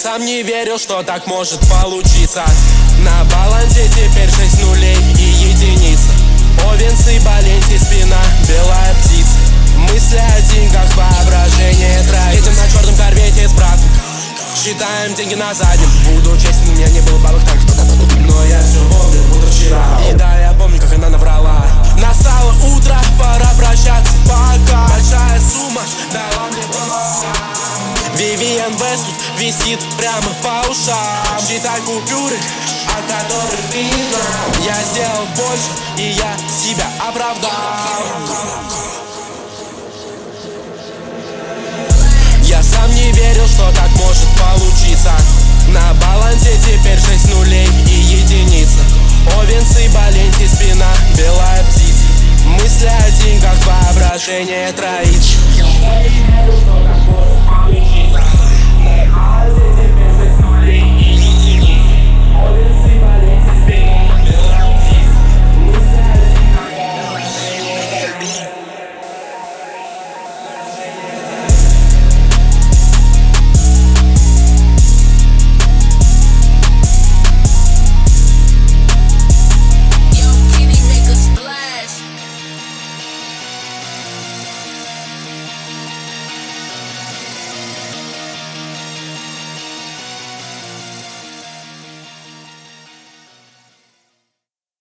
сам не верил, что так может получиться. На балансе теперь 6 нулей и единица. Овенс и Баленси, спина, белая птица. Мысли о деньгах, воображение тратит. Едем на черном корвете с братом, считаем деньги на заднем. Буду честен, у меня не было бабок так, но я все помню, будто вчера. И да, я помню, как она наврала. Настало утро, пора прощаться, пока. Большая сумма дала мне голоса. Вивиан Вествуд висит прямо по ушам. Считай купюры, о которых ты не знал. Я сделал больше, и я себя оправдал. Я сам не верил, что так может получиться. На балансе теперь 6